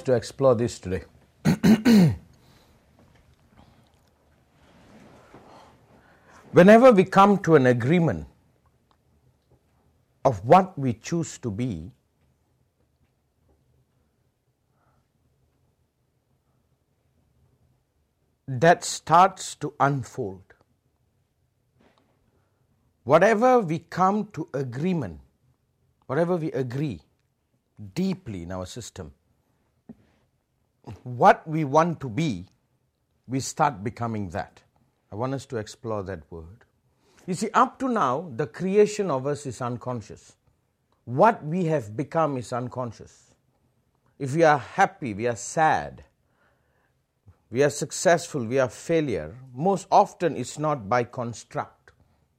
to explore this today. Whenever we come to an agreement of what we choose to be, that starts to unfold. Whatever we come to agreement, whatever we agree deeply in our system, what we want to be, we start becoming that. I want us to explore that word. You see, up to now, the creation of us is unconscious. What we have become is unconscious. If we are happy, we are sad, we are successful, we are failure, most often it's not by construct.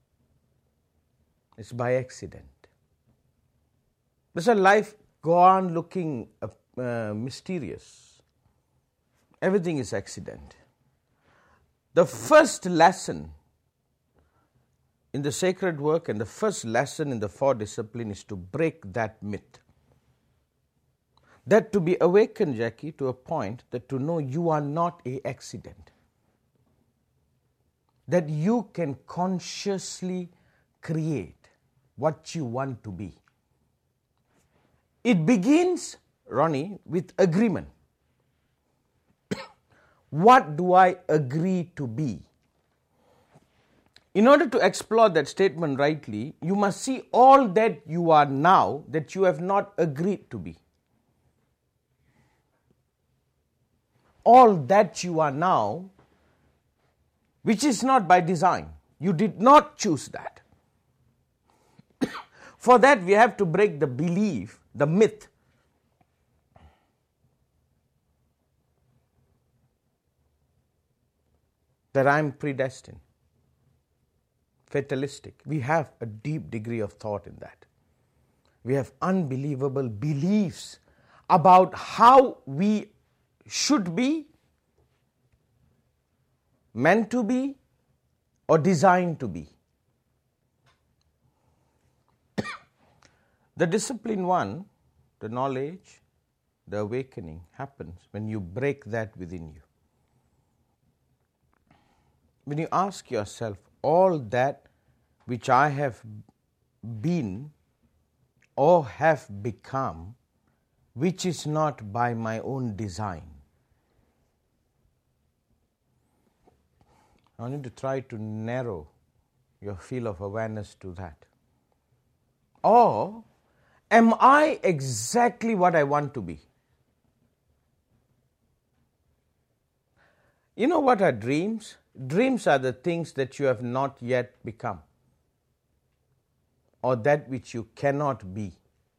It's by accident. Does our life go on looking mysterious? Everything is accident. The first lesson in the sacred work and the first lesson in the four disciplines is to break that myth. That to be awakened, Jackie, to a point that to know you are not an accident. That you can consciously create what you want to be. It begins, Ronnie, with agreement. What do I agree to be? In order to explore that statement rightly, you must see all that you are now that you have not agreed to be. All that you are now, which is not by design. You did not choose that. For that, we have to break the belief, the myth. That I am predestined. Fatalistic. We have a deep degree of thought in that. We have unbelievable beliefs about how we should be, meant to be, or designed to be. The discipline one, the knowledge, the awakening happens when you break that within you. When you ask yourself, all that which I have been or have become, which is not by my own design. I want you to try to narrow your field of awareness to that. Or, am I exactly what I want to be? You know what are dreams? Dreams are the things that you have not yet become, or that which you cannot be.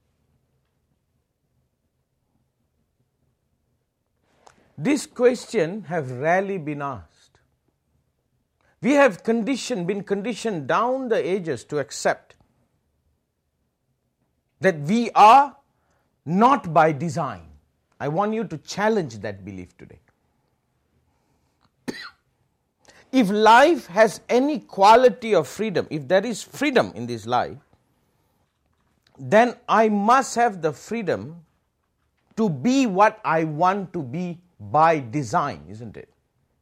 This question have rarely been asked. We have been conditioned down the ages to accept that we are not by design. I want you to challenge that belief today. If life has any quality of freedom, if there is freedom in this life, then I must have the freedom to be what I want to be by design, isn't it?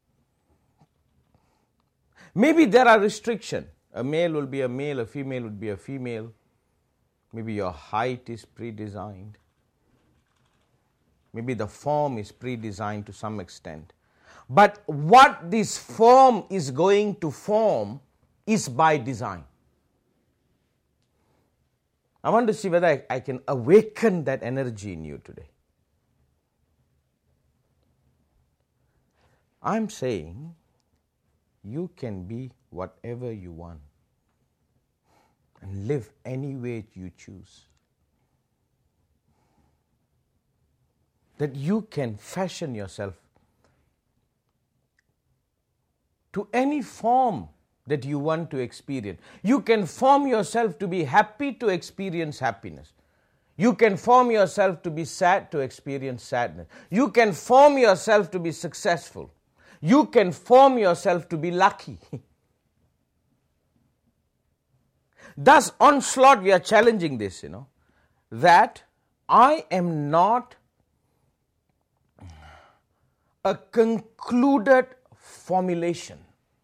Maybe there are restrictions. A male will be a male, a female would be a female. Maybe your height is pre-designed. Maybe the form is pre-designed to some extent. But what this form is going to form is by design. I want to see whether I can awaken that energy in you today. I'm saying you can be whatever you want and live any way you choose. That you can fashion yourself to any form that you want to experience. You can form yourself to be happy to experience happiness. You can form yourself to be sad to experience sadness. You can form yourself to be successful. You can form yourself to be lucky. Thus, onslaught, we are challenging this, that I am not a concluded formulation.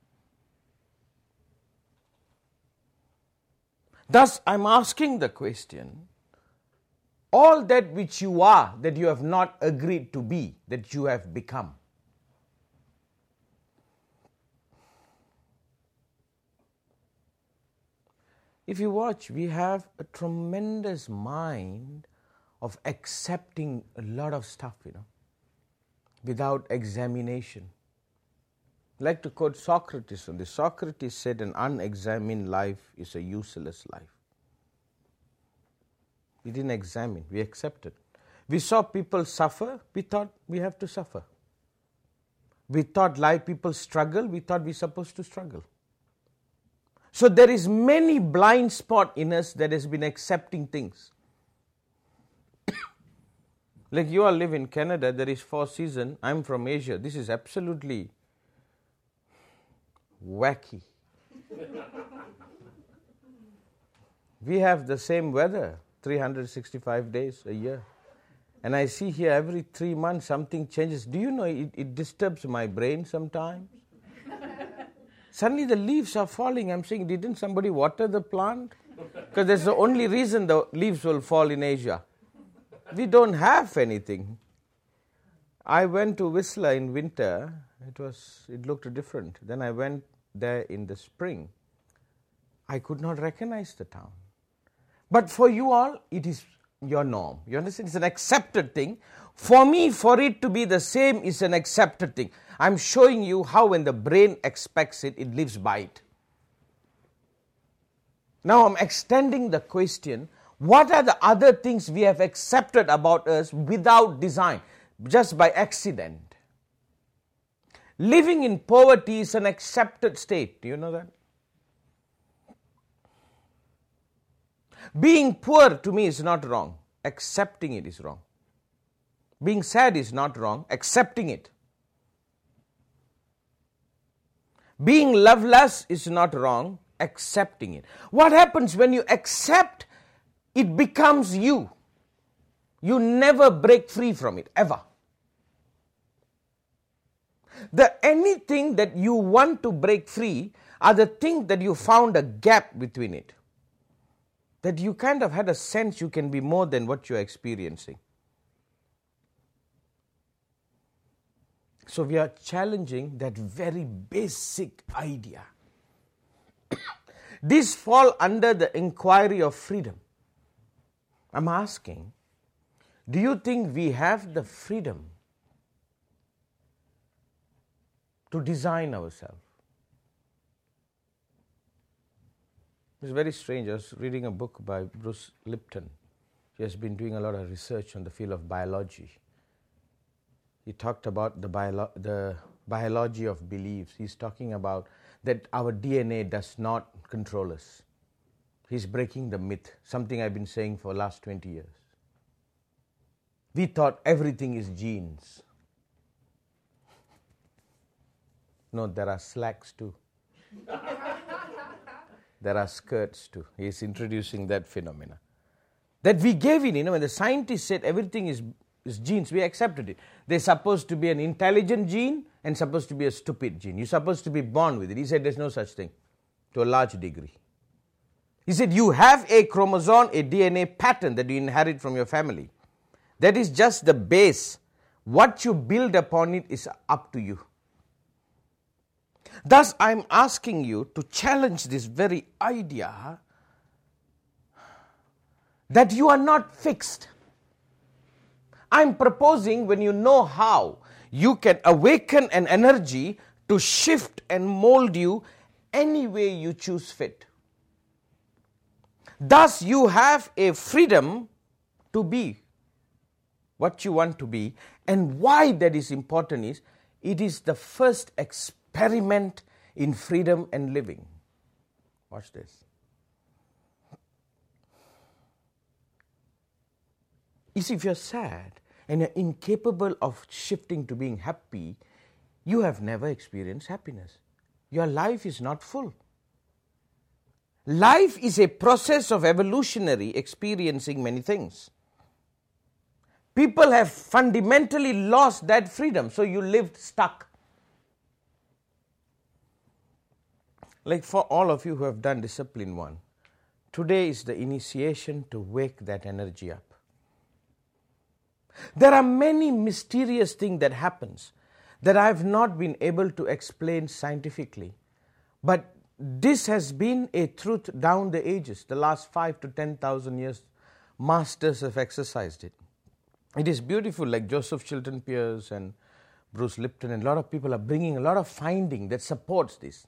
Thus, I'm asking the question, all that which you are, that you have not agreed to be, that you have become. If you watch, we have a tremendous mind of accepting a lot of stuff, without examination. I'd like to quote Socrates on this. Socrates said, an unexamined life is a useless life. We didn't examine, we accepted. We saw people suffer, we thought we have to suffer. We thought people struggle, we thought we're supposed to struggle. So there is many blind spot in us that has been accepting things. Like you all live in Canada, there is 4 seasons. I'm from Asia. This is absolutely wacky. We have the same weather, 365 days a year. And I see here every 3 months something changes. Do you know it disturbs my brain sometimes? Suddenly the leaves are falling. I'm saying, didn't somebody water the plant? Because that's the only reason the leaves will fall in Asia. We don't have anything. I went to Whistler in winter. It looked different. Then I went there in the spring. I could not recognize the town. But for you all, it is your norm. You understand? It's an accepted thing. For me, for it to be the same is an accepted thing. I'm showing you how when the brain expects it, it lives by it. Now I'm extending the question, what are the other things we have accepted about us without design, just by accident? Living in poverty is an accepted state. Do you know that? Being poor to me is not wrong. Accepting it is wrong. Being sad is not wrong. Accepting it. Being loveless is not wrong. Accepting it. What happens when you accept, it becomes you. You never break free from it, ever. Anything that you want to break free are the things that you found a gap between it. That you kind of had a sense you can be more than what you're experiencing. So we are challenging that very basic idea. These fall under the inquiry of freedom. I'm asking, do you think we have the freedom to design ourselves? It's very strange. I was reading a book by Bruce Lipton. He has been doing a lot of research on the field of biology. He talked about the biology of beliefs. He's talking about that our DNA does not control us. He's breaking the myth, something I've been saying for the last 20 years. We thought everything is genes. No, there are slacks too. There are skirts too. He's introducing that phenomena. That we gave in, when the scientists said everything is genes, we accepted it. There's supposed to be an intelligent gene and supposed to be a stupid gene. You're supposed to be born with it. He said there's no such thing to a large degree. He said you have a chromosome, a DNA pattern that you inherit from your family. That is just the base. What you build upon it is up to you. Thus, I'm asking you to challenge this very idea that you are not fixed. I'm proposing when you know how, you can awaken an energy to shift and mold you any way you choose fit. Thus, you have a freedom to be what you want to be. And why that is important is, it is the first experiment in freedom and living. Watch this. You see, if you're sad and you're incapable of shifting to being happy, you have never experienced happiness. Your life is not full. Life is a process of evolutionary experiencing many things. People have fundamentally lost that freedom, so you lived stuck. Like for all of you who have done Discipline 1, today is the initiation to wake that energy up. There are many mysterious things that happens that I have not been able to explain scientifically. But this has been a truth down the ages. The last 5 to 10,000 years, masters have exercised it. It is beautiful, like Joseph Chilton Pearce and Bruce Lipton, and a lot of people are bringing a lot of finding that supports this.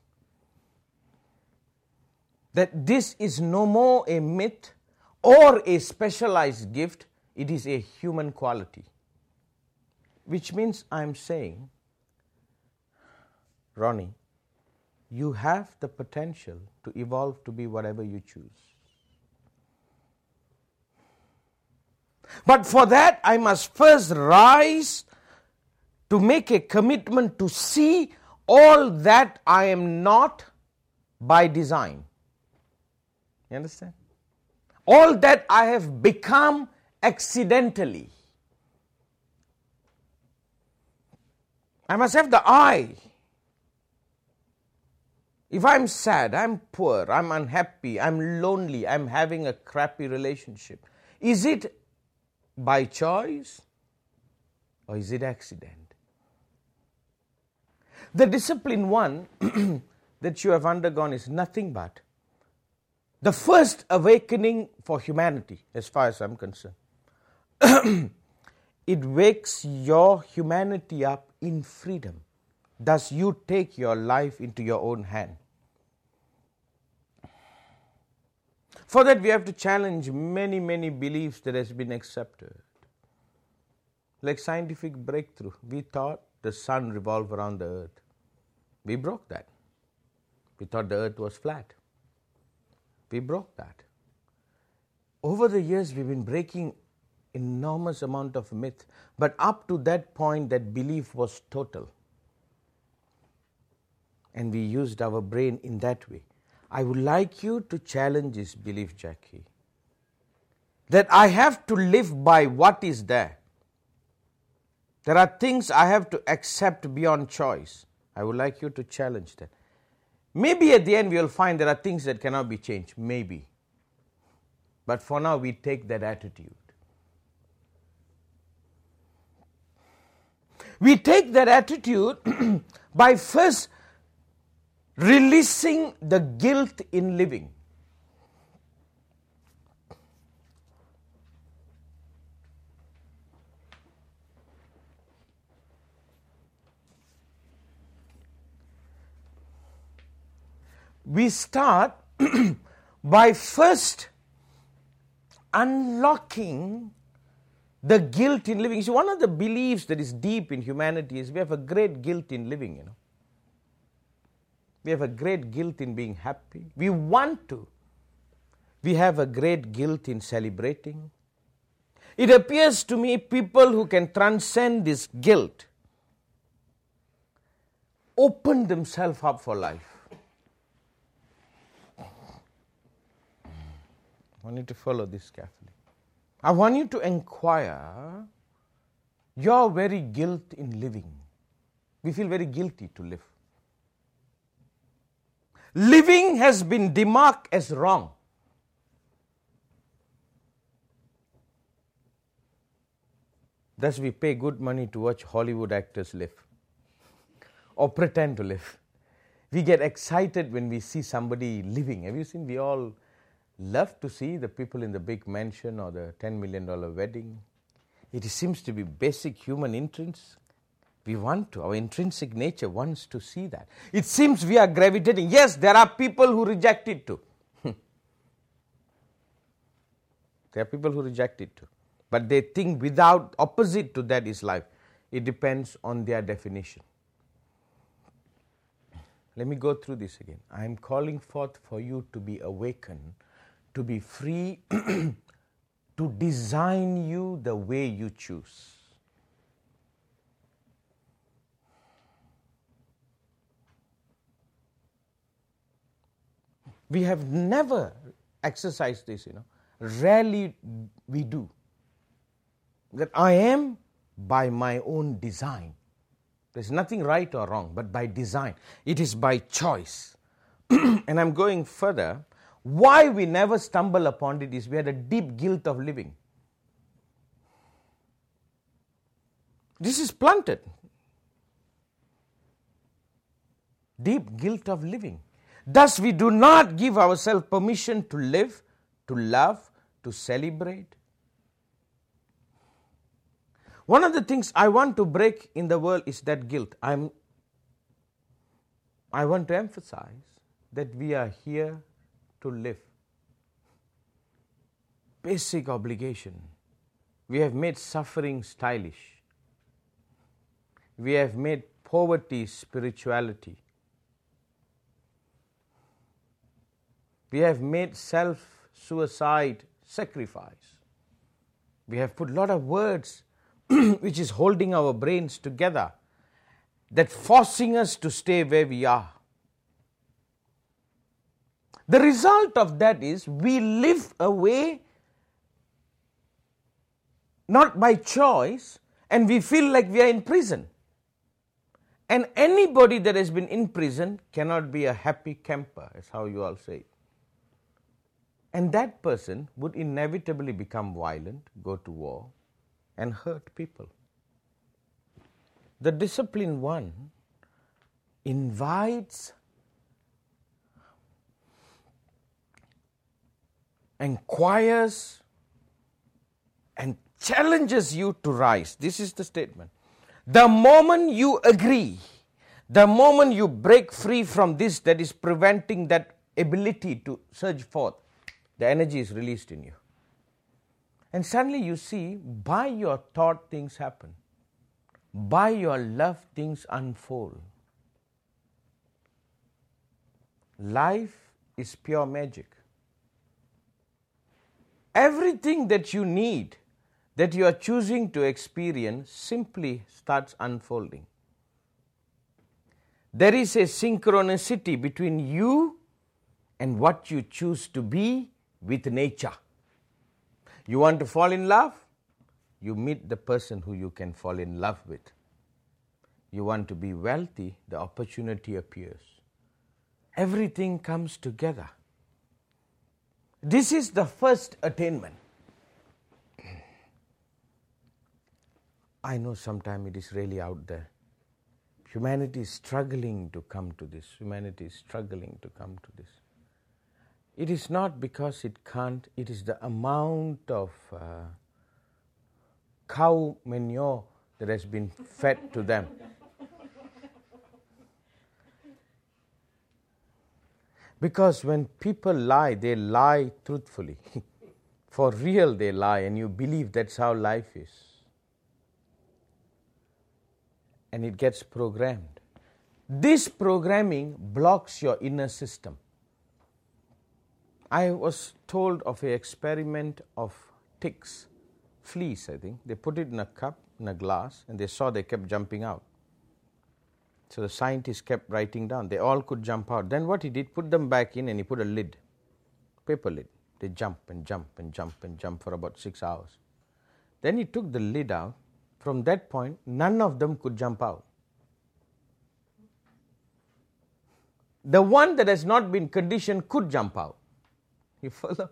That this is no more a myth or a specialized gift, it is a human quality. Which means I'm saying, Ronnie, you have the potential to evolve to be whatever you choose. But for that, I must first rise to make a commitment to see all that I am not by design. You understand? All that I have become accidentally. I must have the eye. If I'm sad, I'm poor, I'm unhappy, I'm lonely, I'm having a crappy relationship, is it by choice or is it accident? The Discipline 1 that you have undergone is nothing but the first awakening for humanity, as far as I'm concerned. It wakes your humanity up in freedom. Thus you take your life into your own hand. For that we have to challenge many, many beliefs that has been accepted. Like scientific breakthrough. We thought the sun revolved around the earth. We broke that. We thought the earth was flat. We broke that. Over the years we've been breaking enormous amount of myth, but up to that point that belief was total. And we used our brain in that way. I would like you to challenge this belief, Jackie, that I have to live by what is there. There are things I have to accept beyond choice. I would like you to challenge that. Maybe at the end we will find there are things that cannot be changed. Maybe. But for now we take that attitude. We take that attitude by first releasing the guilt in living. We start by first unlocking the guilt in living. See, one of the beliefs that is deep in humanity is we have a great guilt in living, We have a great guilt in being happy. We want to. We have a great guilt in celebrating. It appears to me people who can transcend this guilt open themselves up for life. I want you to follow this carefully. I want you to inquire your very guilt in living. We feel very guilty to live. Living has been demarked as wrong. Thus we pay good money to watch Hollywood actors live or pretend to live. We get excited when we see somebody living. Have you seen? We all love to see the people in the big mansion or the $10 million wedding. It seems to be basic human interest. We want to. Our intrinsic nature wants to see that. It seems we are gravitating. Yes, there are people who reject it too. There are people who reject it too. But they think without, opposite to that is life. It depends on their definition. Let me go through this again. I am calling forth for you to be awakened, to be free, to design you the way you choose. We have never exercised this, Rarely we do. that I am by my own design. There's nothing right or wrong, but by design. It is by choice. And I'm going further. Why we never stumble upon it is we had a deep guilt of living. This is planted. Deep guilt of living. Thus, we do not give ourselves permission to live, to love, to celebrate. One of the things I want to break in the world is that guilt. I want to emphasize that we are here to live. Basic obligation. We have made suffering stylish. We have made poverty spirituality. We have made self-suicide sacrifice. We have put a lot of words which is holding our brains together, that forcing us to stay where we are. The result of that is we live a way not by choice, and we feel like we are in prison. And anybody that has been in prison cannot be a happy camper, is how you all say it. And that person would inevitably become violent, go to war, and hurt people. The disciplined one invites, inquires, and challenges you to rise. This is the statement. The moment you agree, the moment you break free from this that is preventing that ability to surge forth, the energy is released in you. And suddenly you see, by your thought things happen. By your love things unfold. Life is pure magic. Everything that you need, that you are choosing to experience, simply starts unfolding. There is a synchronicity between you and what you choose to be with nature. You want to fall in love? You meet the person who you can fall in love with. You want to be wealthy? The opportunity appears. Everything comes together. This is the first attainment. I know sometimes it is really out there. Humanity is struggling to come to this. Humanity is struggling to come to this. It is not because it can't, it is the amount of cow manure that has been fed to them. Because when people lie, they lie truthfully. For real they lie, and you believe that's how life is. And it gets programmed. This programming blocks your inner system. I was told of an experiment of ticks, fleas I think. They put it in a cup, in a glass, and they saw they kept jumping out. So the scientists kept writing down. They all could jump out. Then what he did, put them back in and he put a lid, paper lid. They jump and jump and jump and jump for about 6 hours. Then he took the lid out. From that point, none of them could jump out. The one that has not been conditioned could jump out. You follow?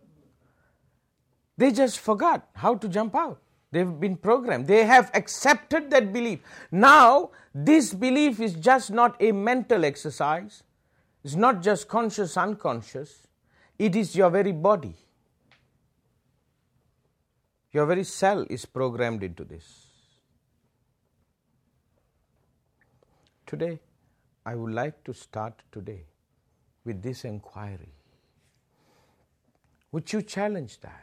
They just forgot how to jump out. They've been programmed. They have accepted that belief. Now, this belief is just not a mental exercise. It's not just conscious, unconscious. It is your very body. Your very cell is programmed into this. Today, I would like to start today with this inquiry. Would you challenge that?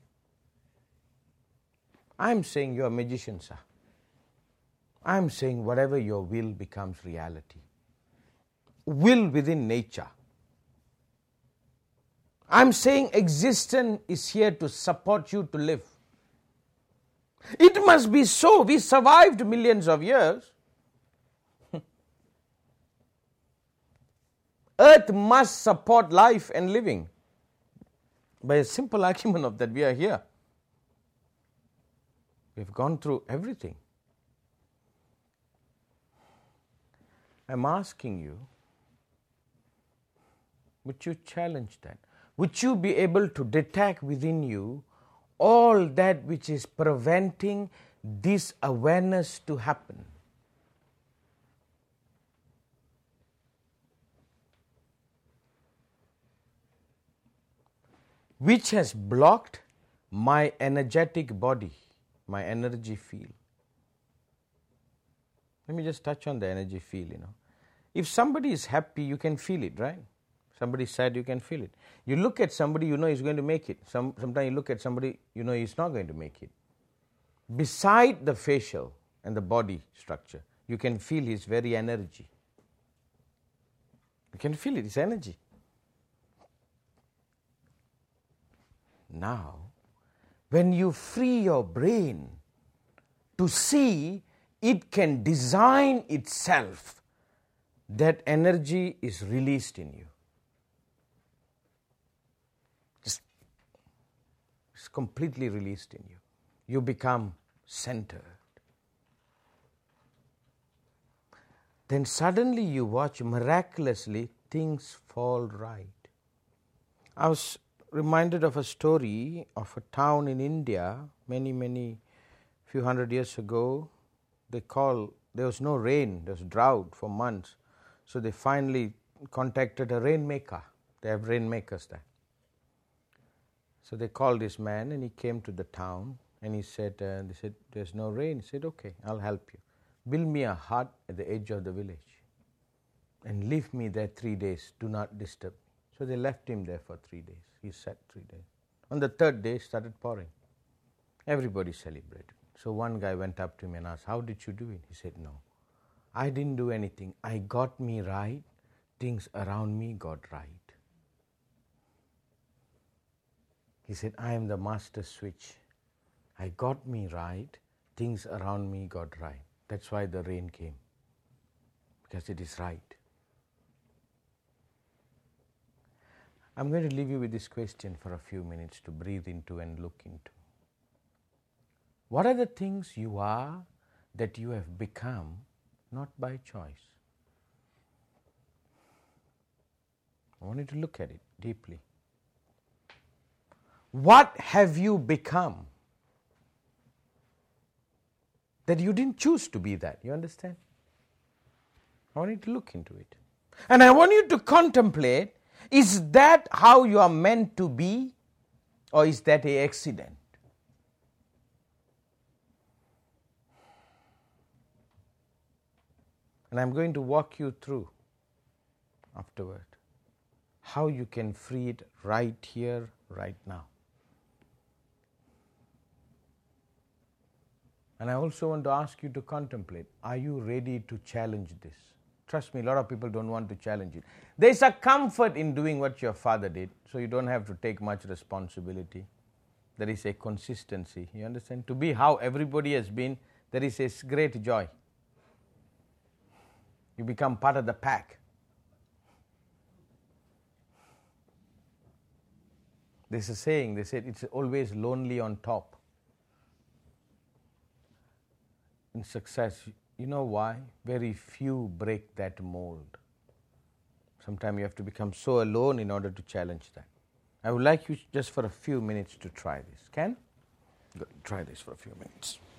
I'm saying you're a magician, sir. I'm saying whatever your will becomes reality. Will within nature. I'm saying existence is here to support you to live. It must be so. We survived millions of years. Earth must support life and living. By a simple argument of that, we are here. We've gone through everything. I'm asking you, would you challenge that? Would you be able to detect within you all that which is preventing this awareness to happen? Which has blocked my energetic body, my energy field? Let me just touch on the energy field, If somebody is happy, you can feel it, right? Somebody is sad, you can feel it. You look at somebody, you know he's going to make it. Sometimes you look at somebody, you know he's not going to make it. Beside the facial and the body structure, you can feel his very energy. You can feel it, his energy. Now, when you free your brain to see it can design itself, that energy is released in you. It's completely released in you. You become centered. Then suddenly you watch, miraculously things fall right. I was reminded of a story of a town in India, few hundred years ago. There was no rain, there was drought for months. So they finally contacted a rainmaker. They have rainmakers there. So they called this man and he came to the town and they said, there's no rain. He said, okay, I'll help you. Build me a hut at the edge of the village and leave me there 3 days. Do not disturb me. So they left him there for 3 days. He sat 3 days. On the third day, it started pouring. Everybody celebrated. So one guy went up to him and asked, how did you do it? He said, no, I didn't do anything. I got me right. Things around me got right. He said, I am the master switch. I got me right. Things around me got right. That's why the rain came. Because it is right. I'm going to leave you with this question for a few minutes to breathe into and look into. What are the things you are that you have become not by choice? I want you to look at it deeply. What have you become that you didn't choose to be that? You understand? I want you to look into it. And I want you to contemplate, is that how you are meant to be, or is that an accident? And I'm going to walk you through afterward how you can free it right here, right now. And I also want to ask you to contemplate, are you ready to challenge this? Trust me, a lot of people don't want to challenge it. There's a comfort in doing what your father did, so you don't have to take much responsibility. There is a consistency, you understand? To be how everybody has been, there is a great joy. You become part of the pack. There's a saying, they said it's always lonely on top. In success, you know why? Very few break that mold. Sometimes you have to become so alone in order to challenge that. I would like you just for a few minutes to try this. Can? Good. Try this for a few minutes.